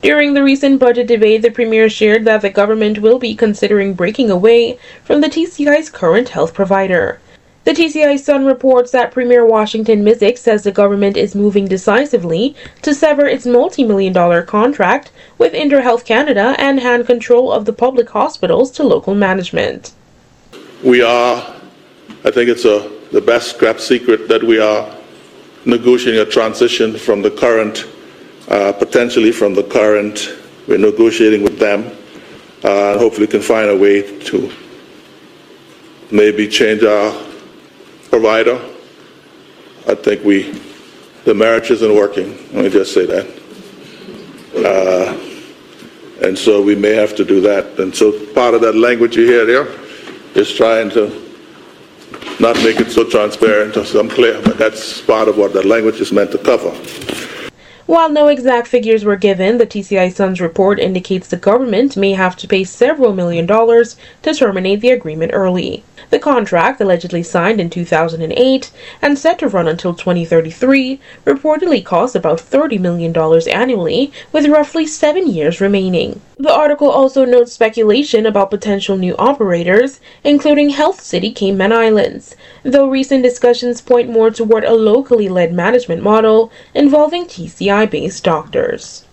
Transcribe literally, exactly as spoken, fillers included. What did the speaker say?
During the recent budget debate, the Premier shared that the government will be considering breaking away from the T C I's current health provider. The T C I Sun reports that Premier Washington Misick says the government is moving decisively to sever its multi-million dollar contract with InterHealth Canada and hand control of the public hospitals to local management. We are, I think it's a, the best kept secret that we are negotiating a transition from the current Uh, potentially from the current, we're negotiating with them, uh, and hopefully can find a way to maybe change our provider. I think we, the marriage isn't working, let me just say that. Uh, and so we may have to do that. And so part of that language you hear there is trying to not make it so transparent or so clear, but that's part of what that language is meant to cover. While no exact figures were given, the T C I Sun's report indicates the government may have to pay several million dollars to terminate the agreement early. The contract, allegedly signed in two thousand eight and set to run until twenty thirty-three, reportedly costs about thirty million dollars annually, with roughly seven years remaining. The article also notes speculation about potential new operators, including Health City Cayman Islands, though recent discussions point more toward a locally led management model involving T C I-based doctors.